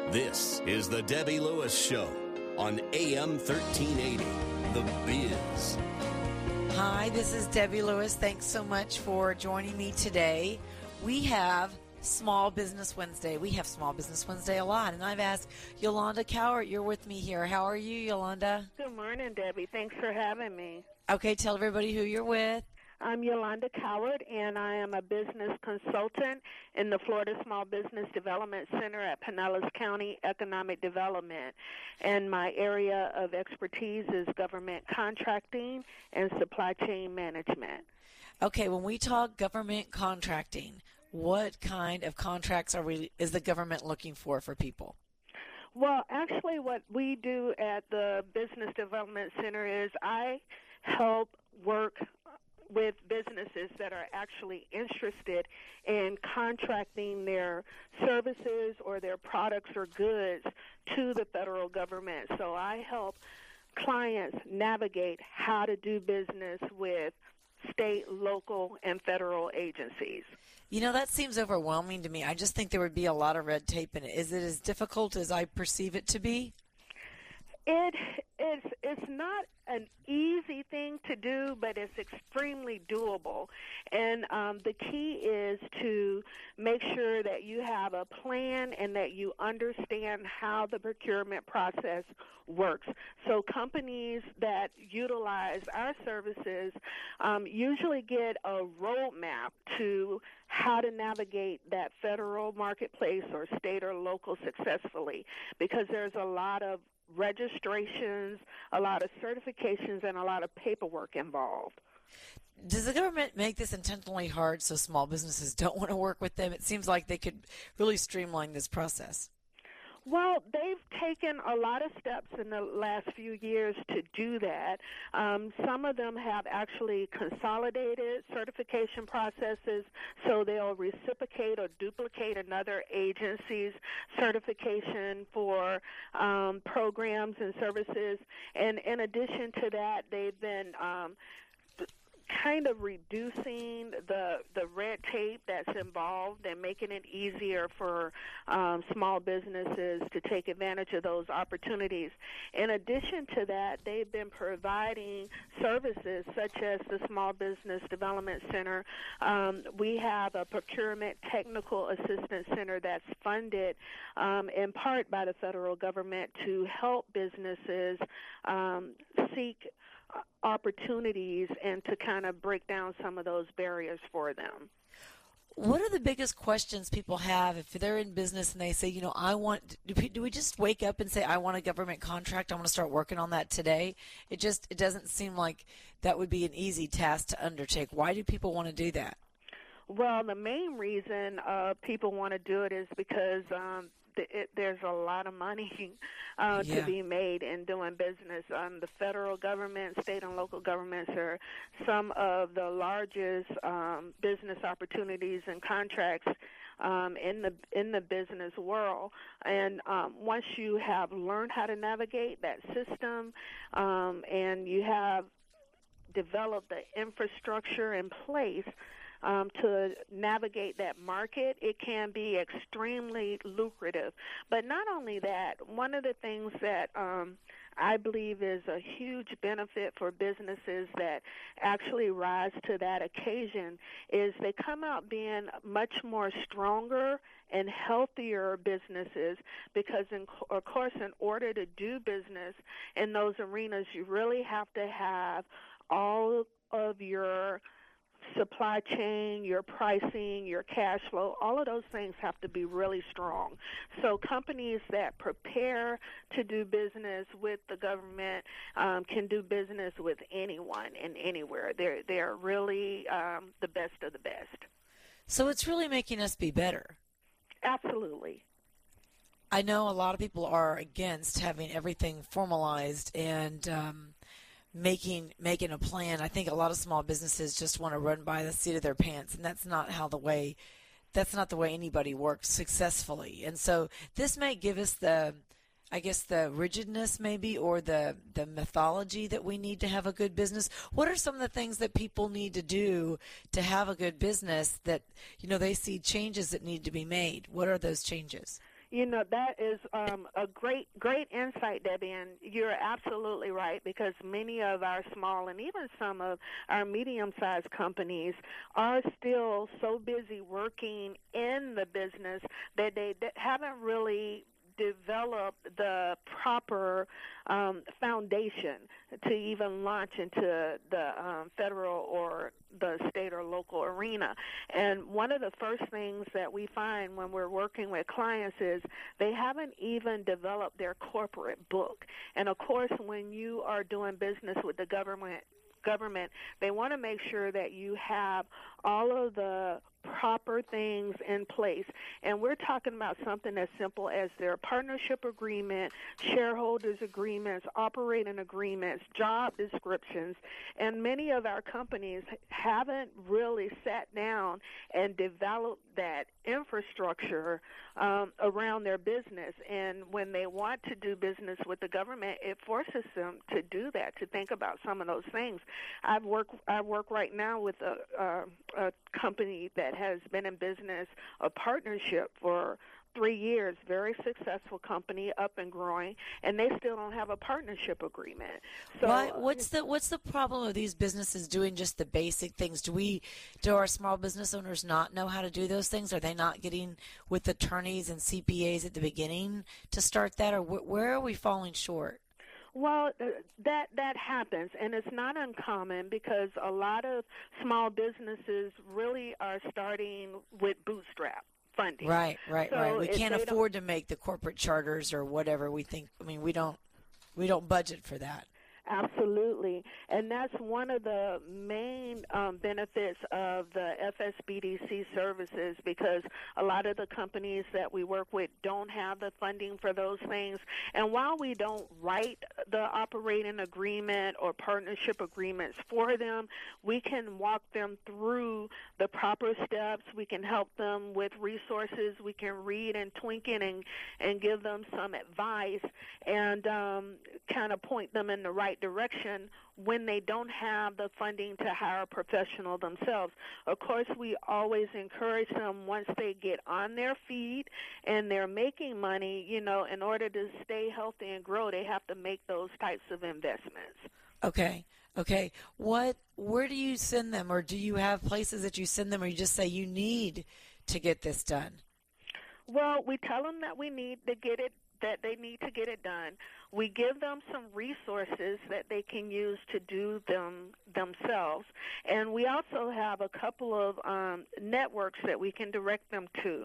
This is the Debbie Lewis Show on AM 1380, The Biz. Hi, this is Debbie Lewis. Thanks so much for joining me today. We have Small Business Wednesday. We have Small Business Wednesday a lot, and I've asked Yolanda Cowart, you're with me here. How are you, Yolanda? Good morning, Debbie. Thanks for having me. Okay, tell everybody who you're with. I'm Yolanda Cowart, and I am a business consultant in the Florida Small Business Development Center at Pinellas County Economic Development. And my area of expertise is government contracting and supply chain management. Okay, when we talk government contracting, what kind of contracts is the government looking for people? Well, actually what we do at the Business Development Center is I help work with businesses that are actually interested in contracting their services or their products or goods to the federal government. So I help clients navigate how to do business with state, local, and federal agencies. You know, that seems overwhelming to me. I just think there would be a lot of red tape in it. Is it as difficult as I perceive it to be? It's not an easy thing to do, but it's extremely doable. And the key is to make sure that you have a plan and that you understand how the procurement process works. So companies that utilize our services usually get a roadmap to how to navigate that federal marketplace or state or local successfully, because there's a lot of registrations, a lot of certifications, and a lot of paperwork involved. Does the government make this intentionally hard so small businesses don't want to work with them? It seems like they could really streamline this process. Well, they've taken a lot of steps in the last few years to do that. Some of them have actually consolidated certification processes, so they'll reciprocate or duplicate another agency's certification for programs and services. And in addition to that, they've been kind of reducing the red tape that's involved and making it easier for small businesses to take advantage of those opportunities. In addition to that, they've been providing services such as the Small Business Development Center. We have a procurement technical assistance center that's funded in part by the federal government to help businesses seek opportunities and to kind of break down some of those barriers for them. What are the biggest questions people have if they're in business and they say, you know, do we just wake up and say, I want a government contract, I want to start working on that today? It doesn't seem like that would be an easy task to undertake. Why do people want to do that? Well, the main reason people want to do it is because there's a lot of money to be made in doing business. The federal government, state and local governments are some of the largest business opportunities and contracts in the business world. And once you have learned how to navigate that system and you have developed the infrastructure in place to navigate that market, it can be extremely lucrative. But not only that, one of the things that I believe is a huge benefit for businesses that actually rise to that occasion is they come out being much more stronger and healthier businesses because, of course, in order to do business in those arenas, you really have to have all of your supply chain, your pricing, your cash flow, all of those things have to be really strong. So companies that prepare to do business with the government can do business with anyone and anywhere. They're really the best of the best. So it's really making us be better. Absolutely. I know a lot of people are against having everything formalized and making a plan. I think a lot of small businesses just want to run by the seat of their pants, and that's not the way anybody works successfully. And so this may give us the rigidness maybe, or the mythology that we need to have a good business. What are some of the things that people need to do to have a good business that, they see changes that need to be made? What are those changes? You know, that is a great insight, Debbie, and you're absolutely right, because many of our small and even some of our medium-sized companies are still so busy working in the business that they haven't really develop the proper foundation to even launch into the federal or the state or local arena. And one of the first things that we find when we're working with clients is they haven't even developed their corporate book. And, of course, when you are doing business with the government, they want to make sure that you have all of the proper things in place. And we're talking about something as simple as their partnership agreement, shareholders agreements, operating agreements, job descriptions. And many of our companies haven't really sat down and developed that infrastructure around their business. And when they want to do business with the government, it forces them to do that, to think about some of those things. I work right now with a company that has been in business, a partnership for 3 years, very successful company, up and growing, and they still don't have a partnership agreement. So what's the problem of these businesses doing just the basic things? Do our small business owners not know how to do those things? Are they not getting with attorneys and CPAs at the beginning to start that, or where are we falling short? Well, that happens, and it's not uncommon, because a lot of small businesses really are starting with bootstrap funding. Right. We can't afford to make the corporate charters or whatever we think. I mean, we don't budget for that. Absolutely. And that's one of the main benefits of the FSBDC services, because a lot of the companies that we work with don't have the funding for those things. And while we don't write the operating agreement or partnership agreements for them, we can walk them through the proper steps. We can help them with resources. We can read and tweak it and give them some advice and kind of point them in the right direction when they don't have the funding to hire a professional themselves. Of course, we always encourage them, once they get on their feet and they're making money, you know, in order to stay healthy and grow, they have to make those types of investments. Okay. Where do you send them, or do you have places that you send them, or you just say you need to get this done? Well, we tell them that they need to get it done. We give them some resources that they can use to do them themselves. And we also have a couple of networks that we can direct them to.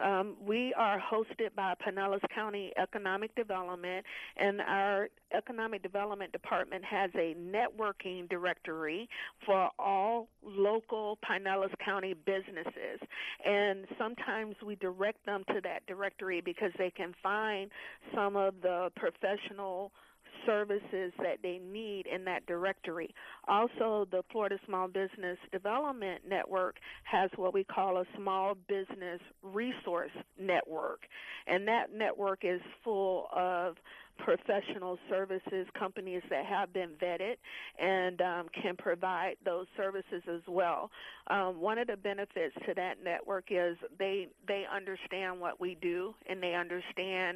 We are hosted by Pinellas County Economic Development, and our Economic Development Department has a networking directory for all local Pinellas County businesses. And sometimes we direct them to that directory because they can find some of the professional services that they need in that directory. Also, the Florida Small Business Development Network has what we call a small business resource network, and that network is full of professional services companies that have been vetted and can provide those services as well. One of the benefits to that network is they understand what we do, and they understand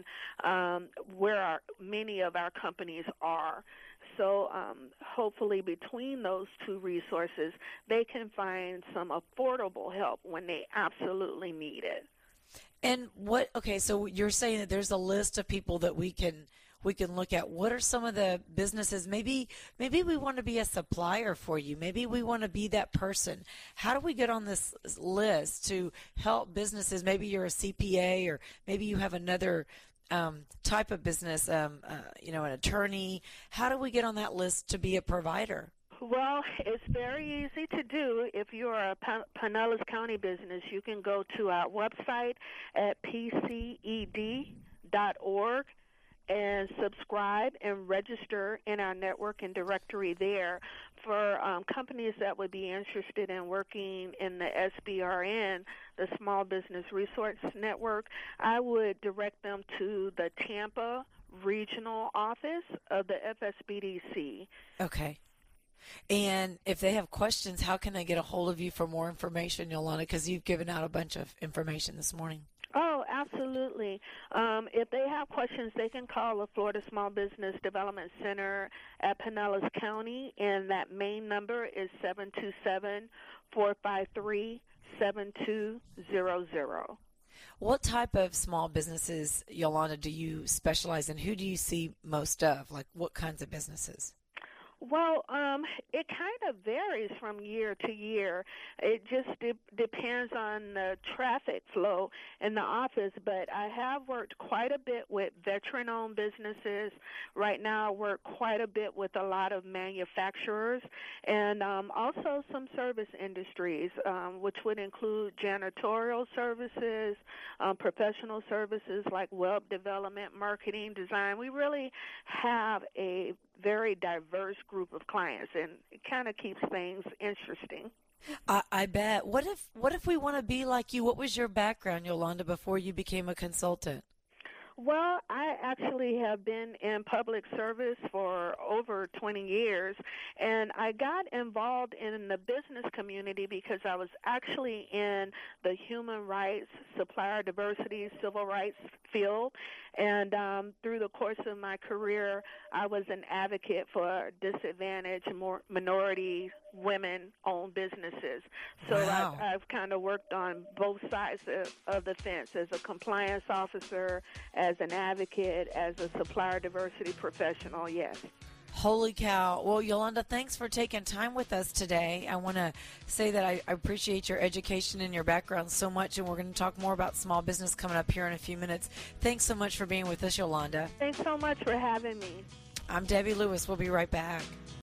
where many of our companies are. So hopefully between those two resources, they can find some affordable help when they absolutely need it. And so you're saying that there's a list of people that we can look at. What are some of the businesses? Maybe we want to be a supplier for you. Maybe we want to be that person. How do we get on this list to help businesses? Maybe you're a CPA, or maybe you have another type of business, an attorney. How do we get on that list to be a provider? Well, it's very easy to do. If you're a Pinellas County business, you can go to our website at pced.org and subscribe and register in our network and directory there. For companies that would be interested in working in the SBRN, the Small Business Resource Network, I would direct them to the Tampa Regional Office of the FSBDC. Okay. And if they have questions, how can they get a hold of you for more information, Yolanda? Because you've given out a bunch of information this morning. Oh, absolutely. absolutely. If they have questions, they can call the Florida Small Business Development Center at Pinellas County, and that main number is 727-453-7200. What type of small businesses, Yolanda, do you specialize in? Who do you see most of? Like, what kinds of businesses? Well, it kind of varies from year to year. It just depends on the traffic flow in the office, but I have worked quite a bit with veteran-owned businesses. Right now I work quite a bit with a lot of manufacturers and also some service industries, which would include janitorial services, professional services like web development, marketing, design. We really have a very diverse group of clients, and it kind of keeps things interesting. I bet. What if we want to be like you? What was your background, Yolanda, before you became a consultant? Well, I actually have been in public service for over 20 years, and I got involved in the business community because I was actually in the human rights, supplier diversity, civil rights field, and through the course of my career, I was an advocate for disadvantaged, minority, women-owned businesses. So wow. I've kind of worked on both sides of the fence as a compliance officer, as an advocate, as a supplier diversity professional, yes. Holy cow. Well, Yolanda, thanks for taking time with us today. I want to say that I appreciate your education and your background so much, and we're going to talk more about small business coming up here in a few minutes. Thanks so much for being with us, Yolanda. Thanks so much for having me. I'm Debbie Lewis. We'll be right back.